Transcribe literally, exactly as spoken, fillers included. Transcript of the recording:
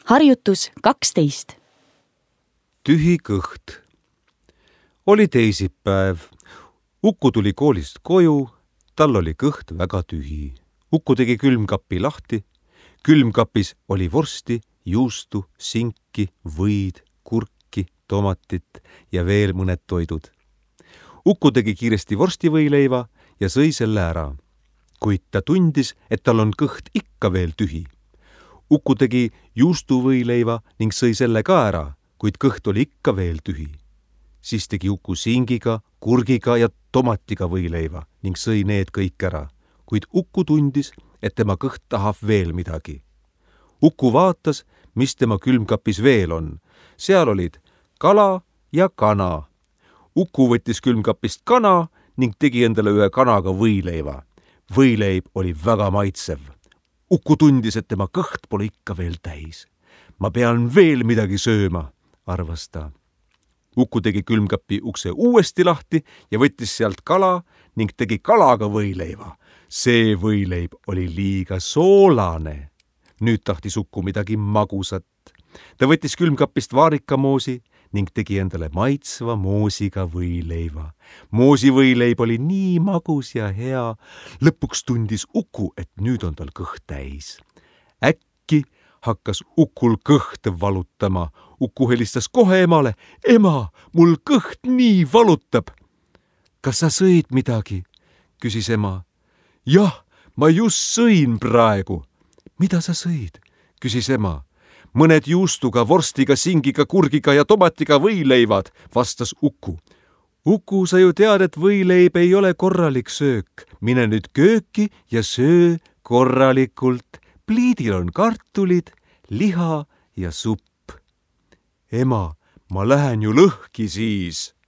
Harjutus kaksteist. Tühi kõht. Oli teisipäev. Uku tuli koolist koju, tal oli kõht väga tühi. Uku tegi külmkapi lahti. Külmkapis oli vorsti, juustu, sinki, võid, kurki, tomatit ja veel mõned toidud. Uku tegi kiiresti vorstivõileiva ja sõi selle ära, kuid ta tundis, et tal on kõht ikka veel tühi. Uku tegi juustuvõileiva ning sõi selle ka ära, kuid kõht oli ikka veel tühi. Siis tegi Uku singiga, kurgiga ja tomatiga võileiva ning sõi need kõik ära, kuid Uku tundis, et tema kõht tahab veel midagi. Uku vaatas, mis tema külmkapis veel on. Seal olid kala ja kana. Uku võttis külmkapist kana ning tegi endale ühe kanaga võileiva. Võileib oli väga maitsev. Uku tundis, et tema kõht pole ikka veel täis. Ma pean veel midagi sööma, arvas ta. Uku tegi külmkapi ukse uuesti lahti ja võttis sealt kala ning tegi kalaga võileiva. See võileib oli liiga soolane. Nüüd tahtis Uku midagi magusat. Ta võttis külmkapist vaarikamoosi ning tegi endale maitsva moosiga võileiva. Moosivõileib oli nii magus ja hea. Lõpuks tundis Uku, et nüüd on tal kõht täis. Äkki hakkas Ukul kõht valutama. Uku helistas kohe emale. Ema, mul kõht nii valutab. Kas sa sõid midagi? Küsis ema. Jah, ma just sõin praegu. Mida sa sõid? Küsis ema. Mõned juustuga, vorstiga, singiga, kurgiga ja tomatiga võileivad, vastas Uku. Uku, sa ju tead, et võileib ei ole korralik söök. Mine nüüd kööki ja söö korralikult. Pliidil on kartulid, liha ja supp. Ema, ma lähen ju lõhki siis.